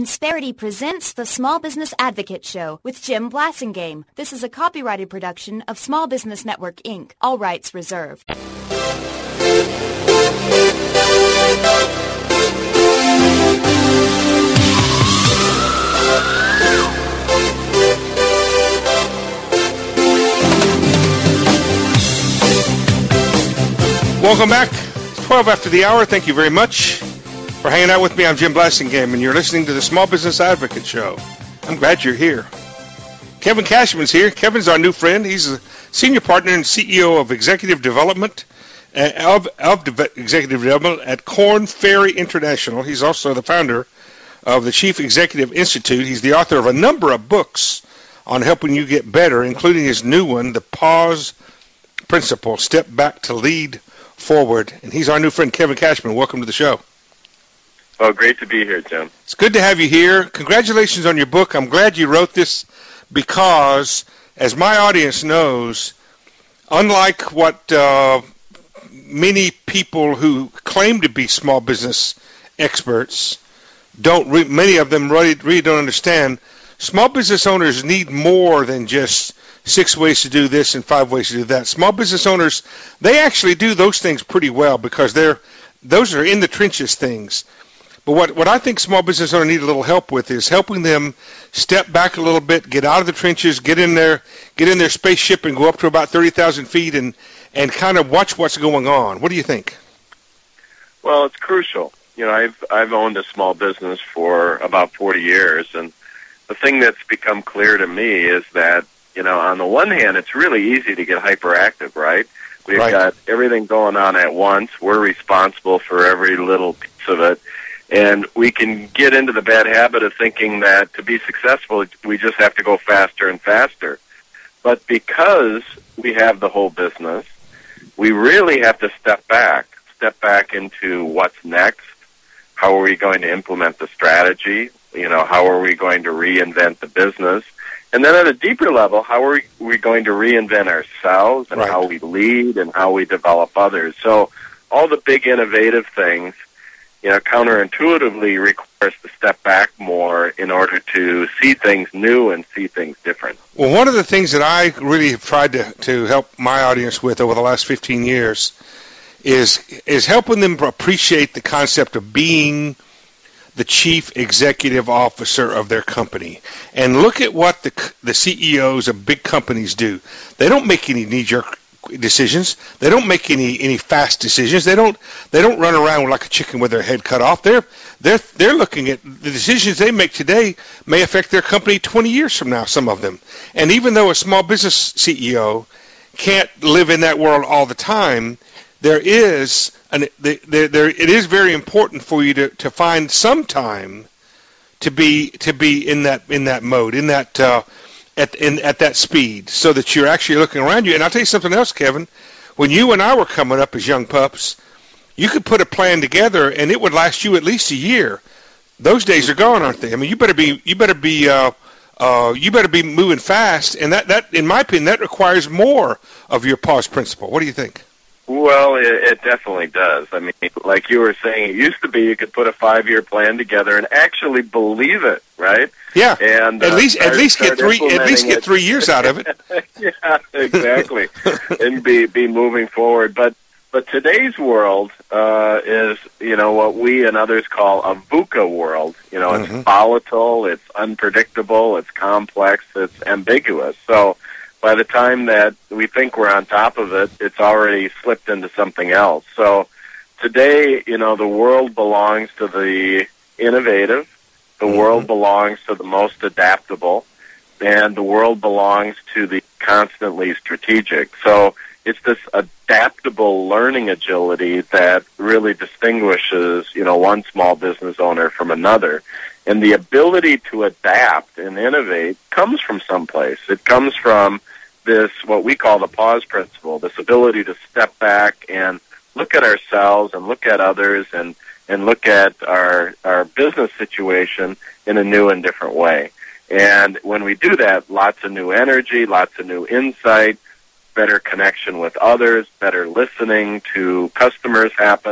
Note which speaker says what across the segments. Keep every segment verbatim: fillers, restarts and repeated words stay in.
Speaker 1: Insperity presents the Small Business Advocate Show with Jim Blasingame. This is a copyrighted production of Small Business Network, Incorporated. All rights reserved.
Speaker 2: Welcome back. It's twelve after the hour. Thank you very much for hanging out with me. I'm Jim Blasingame, and you're listening to the Small Business Advocate Show. I'm glad you're here. Kevin Cashman's here. Kevin's our new friend. He's a senior partner and C E O of Executive Development, uh, of, of De- Executive Development at Korn Ferry International. He's also the founder of the Chief Executive Institute. He's the author of a number of books on helping you get better, including his new one, The Pause Principle, Step Back to Lead Forward. And he's our new friend, Kevin Cashman. Welcome to the show.
Speaker 3: Oh, great to be here, Jim.
Speaker 2: It's good to have you here. Congratulations on your book. I'm glad you wrote this because, as my audience knows, unlike what uh, many people who claim to be small business experts don't, re- many of them really, really don't understand, small business owners need more than just six ways to do this and five ways to do that. Small business owners, they actually do those things pretty well because they're those are in the trenches things. But what, what I think small business owners need a little help with is helping them step back a little bit, get out of the trenches, get in their get in their spaceship and go up to about thirty thousand feet and, and kind of watch what's going on. What do you think?
Speaker 3: Well, it's crucial. You know, I've I've owned a small business for about forty years, and the thing that's become clear to me is that, you know, on the one hand, it's really easy to get hyperactive, right? We've
Speaker 2: right.
Speaker 3: got everything going on at once. We're responsible for every little piece of it. And we can get into the bad habit of thinking that to be successful, we just have to go faster and faster. But because we have the whole business, we really have to step back, step back into what's next. How are we going to implement the strategy? You know, how are we going to reinvent the business? And then at a deeper level, how are we going to reinvent ourselves and right. how we lead and how we develop others? So all the big innovative things, you know, counterintuitively requires to step back more in order to see things new and see things different.
Speaker 2: Well, one of the things that I really have tried to, to help my audience with over the last fifteen years is is helping them appreciate the concept of being the chief executive officer of their company. And look at what the the C E Os of big companies do. They don't make any knee-jerk decisions. They don't make any, any fast decisions. They don't they don't run around like a chicken with their head cut off. They're they're they're looking at the decisions they make today may affect their company twenty years from now, some of them. And even though a small business C E O can't live in that world all the time, there is an there, there it is very important for you to, to find some time to be to be in that in that mode, in that uh, at in at that speed, so that you're actually looking around you. And I'll tell you something else, Kevin. When you and I were coming up as young pups, you could put a plan together and it would last you at least a year. Those days are gone, aren't they? I mean, you better be you better be uh, uh, you better be moving fast, and that, that in my opinion that requires more of your pause principle. What do you think?
Speaker 3: Well, it, it definitely does. I mean, like you were saying, it used to be you could put a five-year plan together and actually believe it, right?
Speaker 2: Yeah.
Speaker 3: And
Speaker 2: at
Speaker 3: uh,
Speaker 2: least
Speaker 3: start,
Speaker 2: at least get three at least get
Speaker 3: it.
Speaker 2: three years out of it.
Speaker 3: Yeah, exactly. And be be moving forward. But but today's world uh, is, you know, what we and others call a VUCA world. You know, it's mm-hmm. volatile, it's unpredictable, it's complex, it's ambiguous. So by the time that we think we're on top of it, it's already slipped into something else. So today, you know, the world belongs to the innovative, the mm-hmm. world belongs to the most adaptable, and the world belongs to the constantly strategic. So it's this adaptable learning agility that really distinguishes, you know, one small business owner from another. And the ability to adapt and innovate comes from someplace. It comes from this, what we call the pause principle, this ability to step back and look at ourselves and look at others and, and look at our, our business situation in a new and different way. And when we do that, lots of new energy, lots of new insight, better connection with others, better listening to customers happens.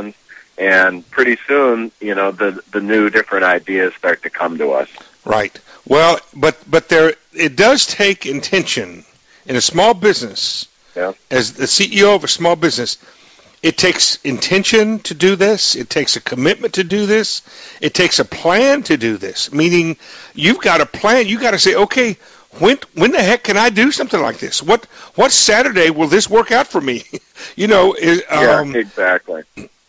Speaker 3: And pretty soon, you know, the the new different ideas start to come to us.
Speaker 2: Right. Well, but but there it does take intention in a small business.
Speaker 3: Yeah.
Speaker 2: As the C E O of a small business, it takes intention to do this. It takes a commitment to do this. It takes a plan to do this. Meaning, you've got a plan. You got to say, okay, when when the heck can I do something like this? What what Saturday will this work out for me? you know. It, um,
Speaker 3: yeah. Exactly.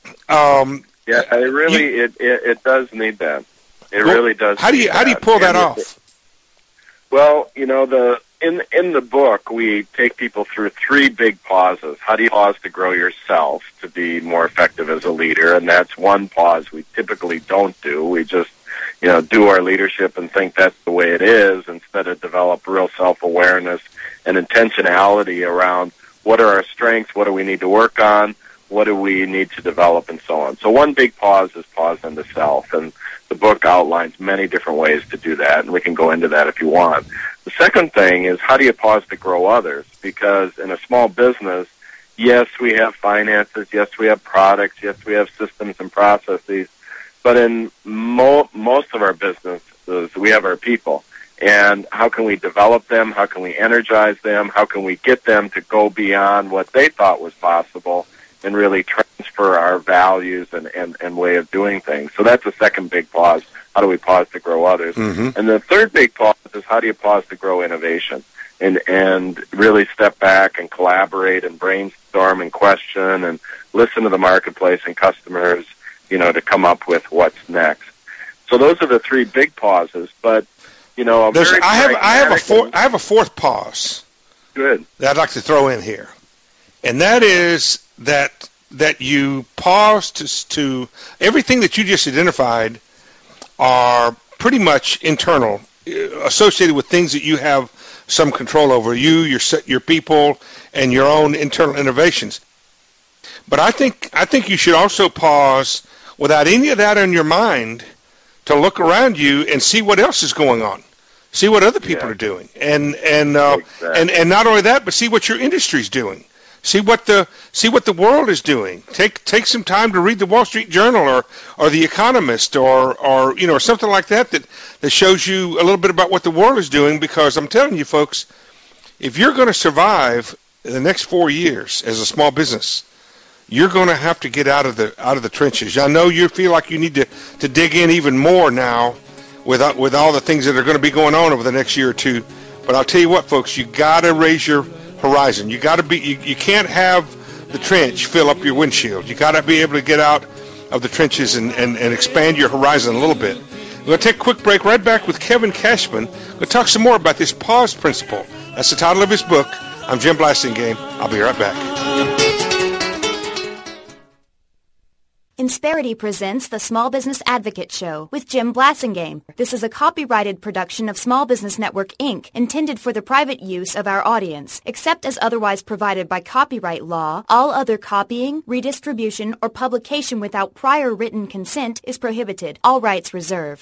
Speaker 2: Um,
Speaker 3: yeah. It really you, it, it it does need that. It
Speaker 2: well,
Speaker 3: really does.
Speaker 2: How do you
Speaker 3: that.
Speaker 2: how do you pull that
Speaker 3: and
Speaker 2: off?
Speaker 3: It, well, you know, the in in the book we take people through three big pauses. How do you pause to grow yourself to be more effective as a leader? And that's one pause we typically don't do. We just, you know, do our leadership and think that's the way it is, instead of develop real self-awareness and intentionality around what are our strengths, what do we need to work on, what do we need to develop, and so on. So one big pause is pause into self, and the book outlines many different ways to do that, and we can go into that if you want. The second thing is, how do you pause to grow others? Because in a small business, yes, we have finances, yes, we have products, yes, we have systems and processes, but in mo- most of our businesses, we have our people. And how can we develop them? How can we energize them? How can we get them to go beyond what they thought was possible and really transfer our values and, and, and way of doing things? So that's the second big pause. How do we pause to grow others?
Speaker 2: Mm-hmm.
Speaker 3: And the third big pause is, how do you pause to grow innovation? And, and really step back and collaborate and brainstorm and question and listen to the marketplace and customers, you know, to come up with what's next. So those are the three big pauses. But, you know, a very
Speaker 2: I have I have a four,
Speaker 3: and,
Speaker 2: I have a fourth pause.
Speaker 3: Good.
Speaker 2: That I'd like to throw in here, and that is that that you pause to to everything that you just identified are pretty much internal, associated with things that you have some control over, you, your your people, and your own internal innovations. But I think I think you should also pause without any of that in your mind to look around you and see what else is going on, see what other people
Speaker 3: yeah.
Speaker 2: are doing, and and uh,
Speaker 3: exactly.
Speaker 2: and and not only that, but see what your industry's doing. See what the see what the world is doing. Take take some time to read the Wall Street Journal or, or the Economist or, or you know or something like that, that that shows you a little bit about what the world is doing. Because I'm telling you, folks, if you're going to survive in the next four years as a small business, you're going to have to get out of the out of the trenches. I know you feel like you need to, to dig in even more now with with all the things that are going to be going on over the next year or two. But I'll tell you what, folks, you got to raise your horizon. You got to be. You, you can't have the trench fill up your windshield. You got to be able to get out of the trenches and, and, and expand your horizon a little bit. We're going to take a quick break. Right back with Kevin Cashman. We'll talk some more about this pause principle. That's the title of his book. I'm Jim Blasingame. I'll be right back.
Speaker 1: Insperity presents the Small Business Advocate Show with Jim Blasingame. This is a copyrighted production of Small Business Network, Incorporated, intended for the private use of our audience. Except as otherwise provided by copyright law, all other copying, redistribution, or publication without prior written consent is prohibited. All rights reserved.